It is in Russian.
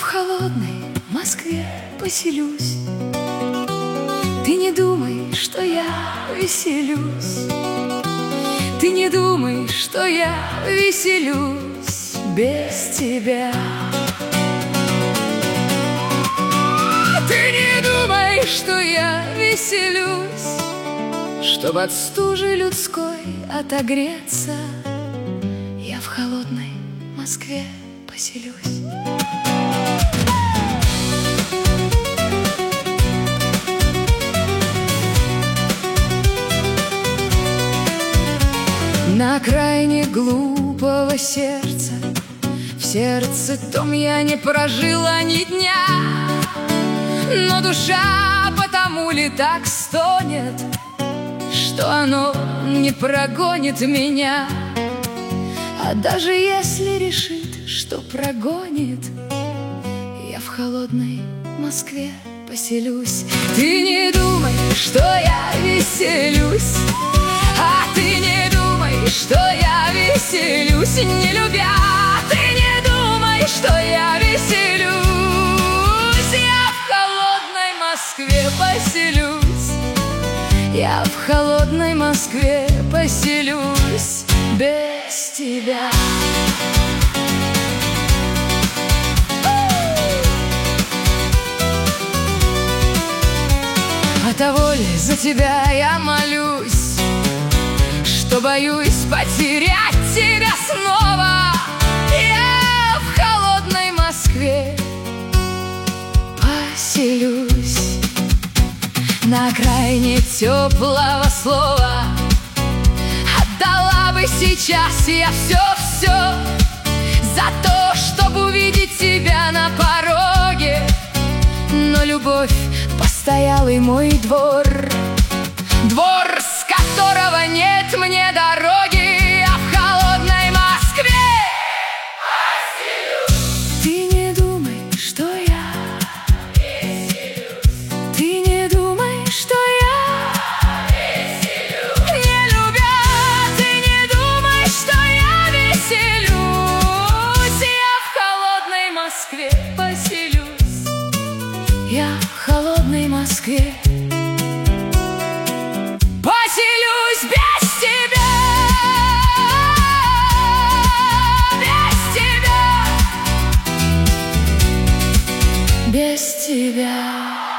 в холодной Москве поселюсь. Ты не думай, что я веселюсь. Ты не думай, что я веселюсь без тебя. Ты не думай, что я веселюсь, чтобы от стужи людской отогреться. Я в холодной Москве поселюсь. На окраине глупого сердца, в сердце том я не прожила ни дня. Но душа потому ли так стонет, что оно не прогонит меня. А даже если решит, что прогонит, я в холодной Москве поселюсь. Ты не думай, что я веселюсь, а ты не думай, что я веселюсь, не любя. Ты не думай, что я веселюсь. Я в холодной Москве поселюсь. Я в холодной Москве поселюсь без тебя. А того ли за тебя я молюсь, что боюсь потерять тебя снова. Я в холодной Москве поселюсь. На окраине теплого слова отдала бы сейчас я все за то, чтобы увидеть тебя на пороге. Но любовь — постоялый мой двор, двор, с которого нет мне дороги. Я в холодной Москве поселюсь. Ты не думай, что я веселюсь. Ты не думай, что я веселюсь, не любя. Ты не думай, что я веселюсь. Я в холодной Москве поселюсь. Я в холодной Москве поселюсь без тебя, без тебя, без тебя.